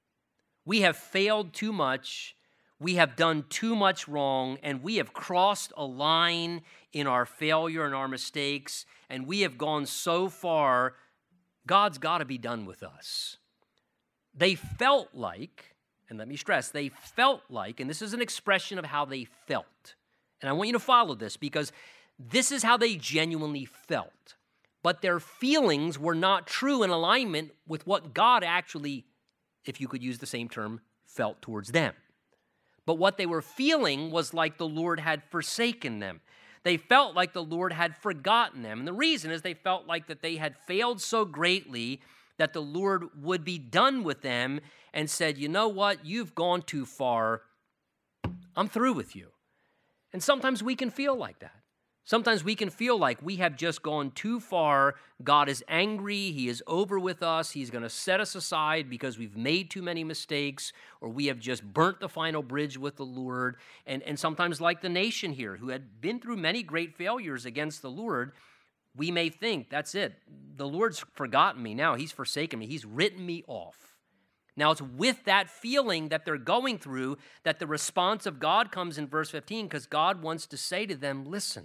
We have failed too much. We have done too much wrong, and we have crossed a line in our failure and our mistakes, and we have gone so far, God's got to be done with us. They felt like, and let me stress, they felt like, and this is an expression of how they felt, and I want you to follow this because this is how they genuinely felt, but their feelings were not true in alignment with what God actually, if you could use the same term, felt towards them. But what they were feeling was like the Lord had forsaken them. They felt like the Lord had forgotten them. And the reason is they felt like that they had failed so greatly that the Lord would be done with them and said, you know what, you've gone too far. I'm through with you. And sometimes we can feel like that. Sometimes we can feel like we have just gone too far. God is angry. He is over with us. He's going to set us aside because we've made too many mistakes, or we have just burnt the final bridge with the Lord. And, and sometimes like the nation here, who had been through many great failures against the Lord, we may think, that's it. The Lord's forgotten me now. He's forsaken me. He's written me off. Now, it's with that feeling that they're going through that the response of God comes in verse fifteen, because God wants to say to them, listen,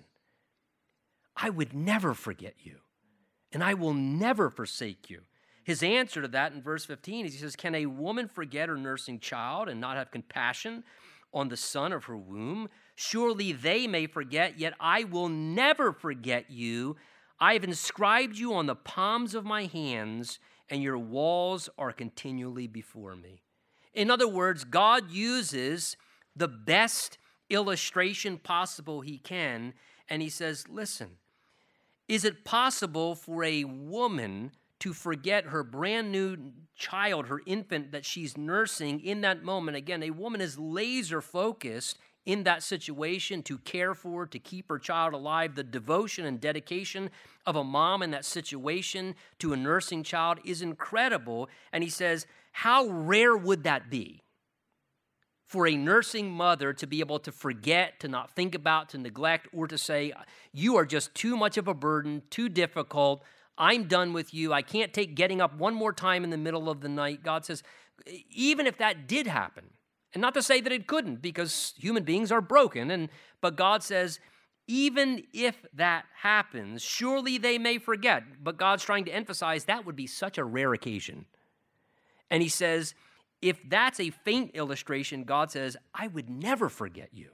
I would never forget you, and I will never forsake you. His answer to that in verse fifteen is he says, can a woman forget her nursing child and not have compassion on the son of her womb? Surely they may forget, yet I will never forget you. I have inscribed you on the palms of my hands, and your walls are continually before me. In other words, God uses the best illustration possible he can, and he says, listen, is it possible for a woman to forget her brand new child, her infant that she's nursing in that moment? Again, a woman is laser focused in that situation to care for, to keep her child alive. The devotion and dedication of a mom in that situation to a nursing child is incredible. And he says, how rare would that be for a nursing mother to be able to forget, to not think about, to neglect, or to say, you are just too much of a burden, too difficult, I'm done with you, I can't take getting up one more time in the middle of the night. God says, even if that did happen, and not to say that it couldn't, because human beings are broken, and but God says, even if that happens, surely they may forget. But God's trying to emphasize that would be such a rare occasion. And he says, if that's a faint illustration, God says, I would never forget you.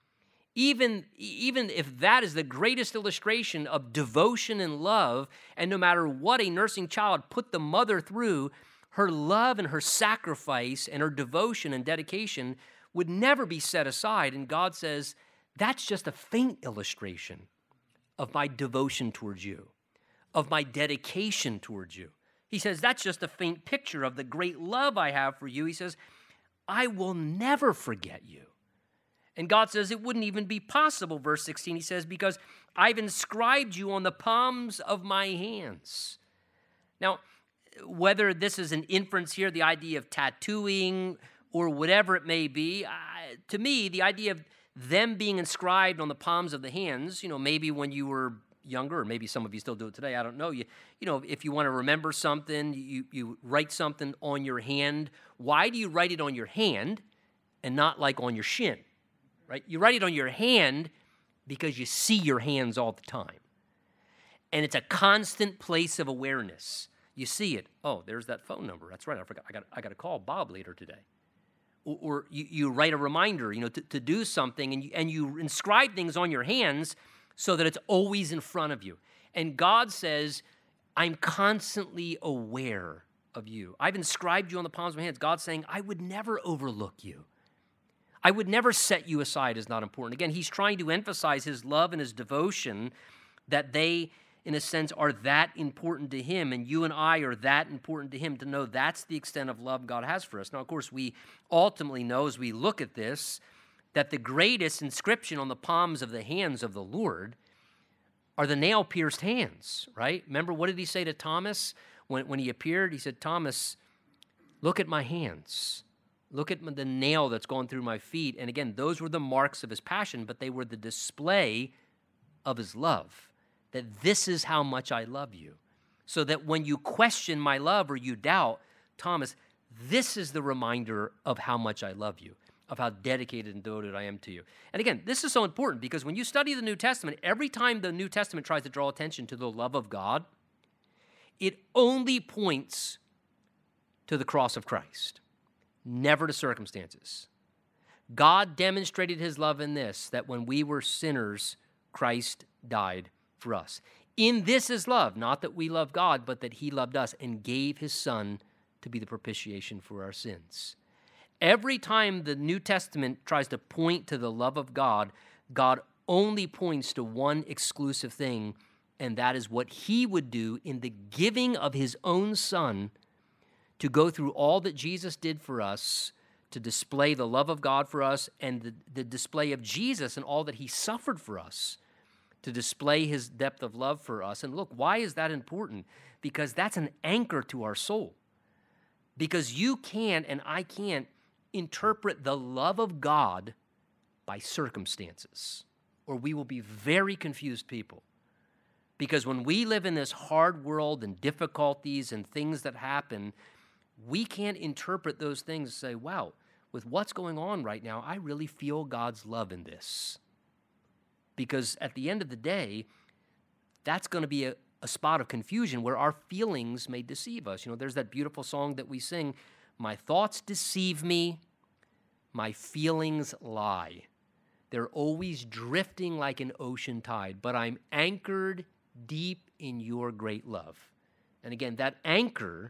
Even, even if that is the greatest illustration of devotion and love, and no matter what a nursing child put the mother through, her love and her sacrifice and her devotion and dedication would never be set aside. And God says, that's just a faint illustration of my devotion towards you, of my dedication towards you. He says, that's just a faint picture of the great love I have for you. He says, I will never forget you. And God says it wouldn't even be possible, verse sixteen, he says, because I've inscribed you on the palms of my hands. Now, whether this is an inference here, the idea of tattooing or whatever it may be, uh, to me, the idea of them being inscribed on the palms of the hands, you know, maybe when you were younger, or maybe some of you still do it today, I don't know. You, you know, if you want to remember something, you, you write something on your hand. Why do you write it on your hand and not like on your shin, right? You write it on your hand because you see your hands all the time. And it's a constant place of awareness. You see it. Oh, there's that phone number. That's right. I forgot. I got, I got to call Bob later today. Or, or you, you write a reminder, you know, to, to do something, and you, and you inscribe things on your hands so that it's always in front of you. And God says, I'm constantly aware of you. I've inscribed you on the palms of my hands. God's saying, I would never overlook you. I would never set you aside as not important. Again, he's trying to emphasize his love and his devotion, that they, in a sense, are that important to him, and you and I are that important to him, to know that's the extent of love God has for us. Now, of course, we ultimately know as we look at this that the greatest inscription on the palms of the hands of the Lord are the nail-pierced hands, right? Remember, what did he say to Thomas when, when he appeared? He said, Thomas, look at my hands. Look at the nail that's gone through my feet. And again, those were the marks of his passion, but they were the display of his love, that this is how much I love you. So that when you question my love or you doubt, Thomas, this is the reminder of how much I love you, of how dedicated and devoted I am to you. And again, this is so important because when you study the New Testament, every time the New Testament tries to draw attention to the love of God, it only points to the cross of Christ, never to circumstances. God demonstrated his love in this, that when we were sinners, Christ died for us. In this is love, not that we love God, but that he loved us and gave his son to be the propitiation for our sins. Every time the New Testament tries to point to the love of God, God only points to one exclusive thing, and that is what he would do in the giving of his own son to go through all that Jesus did for us, to display the love of God for us, and the, the display of Jesus and all that he suffered for us, to display his depth of love for us. And look, why is that important? Because that's an anchor to our soul. Because you can't and I can't interpret the love of God by circumstances, or we will be very confused people. Because when we live in this hard world and difficulties and things that happen, we can't interpret those things and say, wow, with what's going on right now, I really feel God's love in this. Because at the end of the day, that's going to be a, a spot of confusion where our feelings may deceive us. You know, there's that beautiful song that we sing, my thoughts deceive me, my feelings lie. They're always drifting like an ocean tide, but I'm anchored deep in your great love. And again, that anchor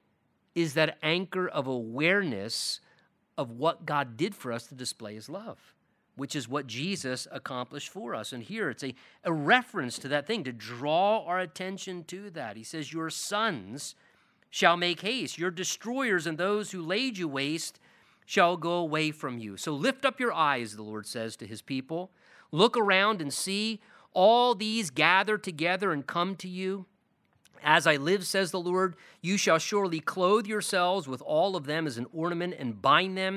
is that anchor of awareness of what God did for us to display his love, which is what Jesus accomplished for us. And here it's a, a reference to that thing, to draw our attention to that. He says, your sons shall make haste. Your destroyers and those who laid you waste shall go away from you. So lift up your eyes, the Lord says to his people. Look around and see all these gather together and come to you. As I live, says the Lord, you shall surely clothe yourselves with all of them as an ornament and bind them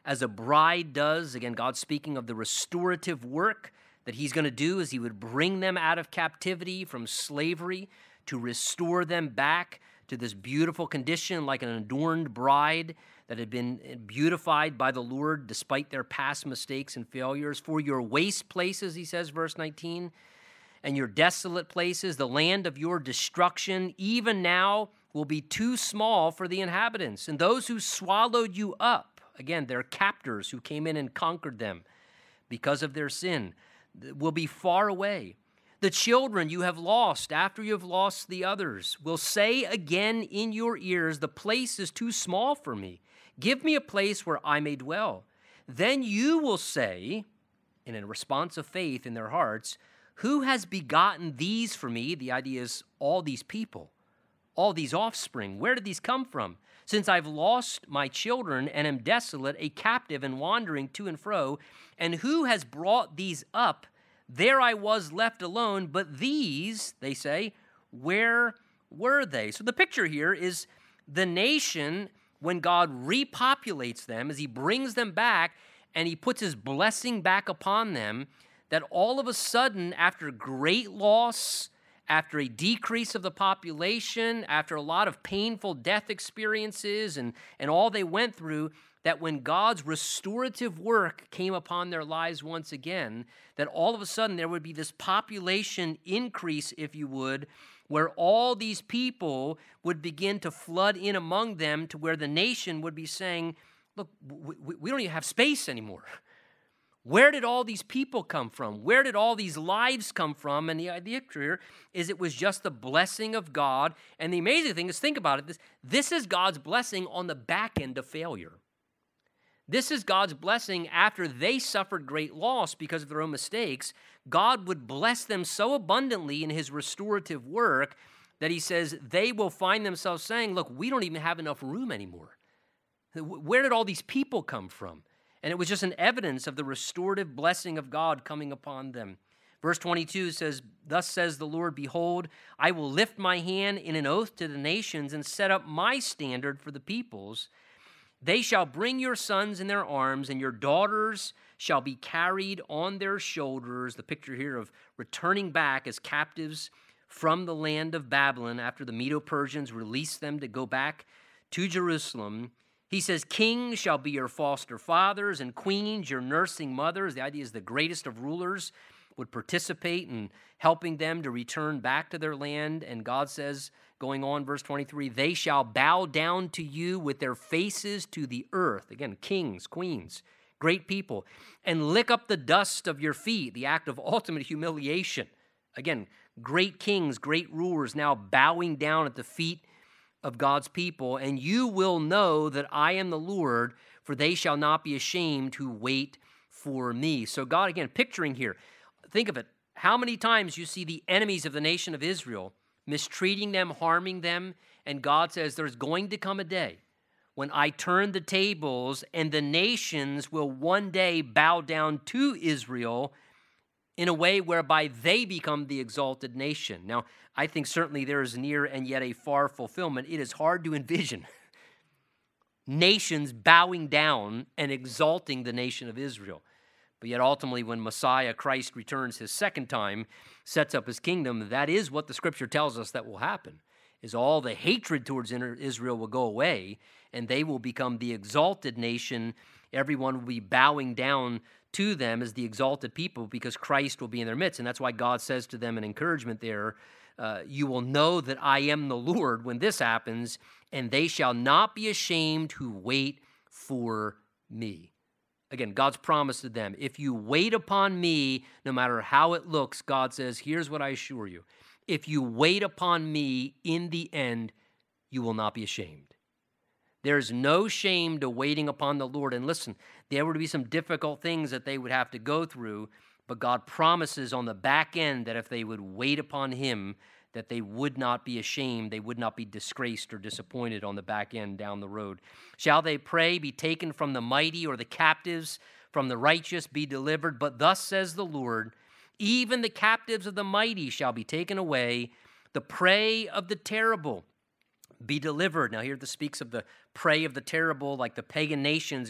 as a bride does. Again, God's speaking of the restorative work that he's going to do as he would bring them out of captivity from slavery to restore them back to this beautiful condition like an adorned bride that had been beautified by the Lord despite their past mistakes and failures. For your waste places, he says, verse nineteen, and your desolate places, the land of your destruction, even now will be too small for the inhabitants. And those who swallowed you up, again, their captors who came in and conquered them because of their sin, will be far away. The children you have lost after you have lost the others will say again in your ears, the place is too small for me. Give me a place where I may dwell. Then you will say, in a response of faith in their hearts, who has begotten these for me? The idea is all these people, all these offspring. Where did these come from? Since I've lost my children and am desolate, a captive and wandering to and fro, and who has brought these up? There I was left alone, but these, they say, where were they? So the picture here is the nation, when God repopulates them, as he brings them back and he puts his blessing back upon them, that all of a sudden, after great loss, after a decrease of the population, after a lot of painful death experiences and, and all they went through, that when God's restorative work came upon their lives once again, that all of a sudden there would be this population increase, if you would, where all these people would begin to flood in among them to where the nation would be saying, look, we, we don't even have space anymore. Where did all these people come from? Where did all these lives come from? And the idea here is it was just the blessing of God. And the amazing thing is, think about it, this, this is God's blessing on the back end of failure. This is God's blessing after they suffered great loss because of their own mistakes. God would bless them so abundantly in his restorative work that he says they will find themselves saying, look, we don't even have enough room anymore. Where did all these people come from? And it was just an evidence of the restorative blessing of God coming upon them. Verse twenty-two says, thus says the Lord, behold, I will lift my hand in an oath to the nations and set up my standard for the peoples. They shall bring your sons in their arms, and your daughters shall be carried on their shoulders. The picture here of returning back as captives from the land of Babylon after the Medo-Persians released them to go back to Jerusalem. He says, kings shall be your foster fathers, and queens your nursing mothers. The idea is the greatest of rulers would participate in helping them to return back to their land. And God says, going on, verse twenty-three, they shall bow down to you with their faces to the earth. Again, kings, queens, great people, and lick up the dust of your feet, the act of ultimate humiliation. Again, great kings, great rulers now bowing down at the feet of God's people, and you will know that I am the Lord, for they shall not be ashamed who wait for me. So God, again, picturing here, think of it, how many times you see the enemies of the nation of Israel mistreating them, harming them, and God says there's going to come a day when I turn the tables and the nations will one day bow down to Israel in a way whereby they become the exalted nation. Now, I think certainly there is near and yet a far fulfillment. It is hard to envision nations bowing down and exalting the nation of Israel. But yet ultimately when Messiah, Christ, returns his second time, sets up his kingdom, that is what the scripture tells us that will happen, is all the hatred towards Israel will go away, and they will become the exalted nation. Everyone will be bowing down to them as the exalted people because Christ will be in their midst. And that's why God says to them in encouragement there, uh, you will know that I am the Lord when this happens, and they shall not be ashamed who wait for me. Again, God's promise to them, if you wait upon me, no matter how it looks, God says, here's what I assure you. If you wait upon me, in the end, you will not be ashamed. There's no shame to waiting upon the Lord. And listen, there would be some difficult things that they would have to go through, but God promises on the back end that if they would wait upon him, that they would not be ashamed, they would not be disgraced or disappointed on the back end down the road. Shall they pray, be taken from the mighty, or the captives from the righteous be delivered? But thus says the Lord, even the captives of the mighty shall be taken away, the prey of the terrible be delivered. Now here this speaks of the prey of the terrible, like the pagan nations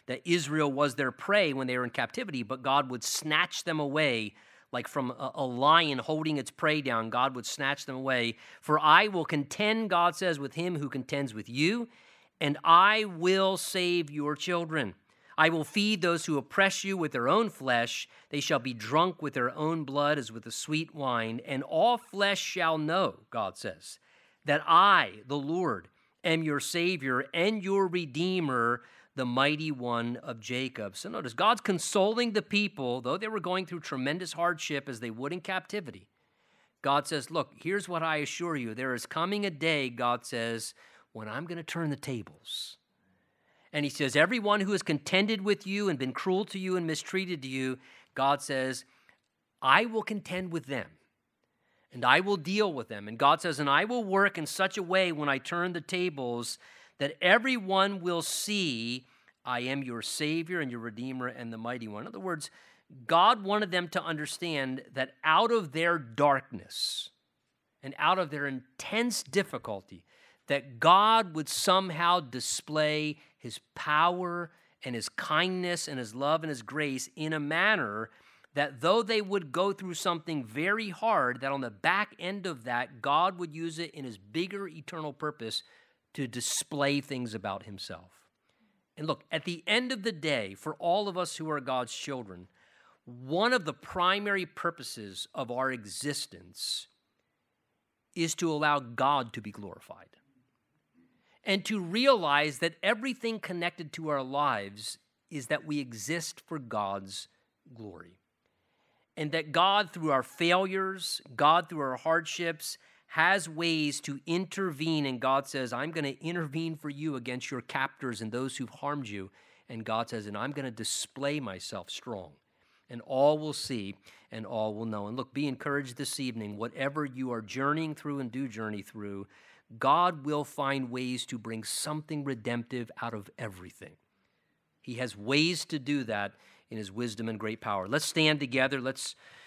that Israel was their prey when they were in captivity, but God would snatch them away like from a, a lion holding its prey down. God would snatch them away. For I will contend, God says, with him who contends with you, and I will save your children. I will feed those who oppress you with their own flesh. They shall be drunk with their own blood as with a sweet wine. And all flesh shall know, God says, that I, the Lord, am your Savior and your Redeemer, the mighty one of Jacob. So notice, God's consoling the people, though they were going through tremendous hardship as they would in captivity. God says, look, here's what I assure you. There is coming a day, God says, when I'm going to turn the tables. And he says, everyone who has contended with you and been cruel to you and mistreated you, God says, I will contend with them, and I will deal with them. And God says, and I will work in such a way when I turn the tables that everyone will see I am your Savior and your Redeemer and the mighty one. In other words, God wanted them to understand that out of their darkness and out of their intense difficulty, that God would somehow display his power and his kindness and his love and his grace in a manner that though they would go through something very hard, that on the back end of that, God would use it in his bigger eternal purpose to display things about himself. And look, at the end of the day, for all of us who are God's children, one of the primary purposes of our existence is to allow God to be glorified. And to realize that everything connected to our lives is that we exist for God's glory. And that God, through our failures, God, through our hardships, has ways to intervene. And God says, I'm going to intervene for you against your captors and those who've harmed you. And God says, and I'm going to display myself strong. And all will see and all will know. And look, be encouraged this evening. Whatever you are journeying through and do journey through, God will find ways to bring something redemptive out of everything. He has ways to do that in his wisdom and great power. Let's stand together. Let's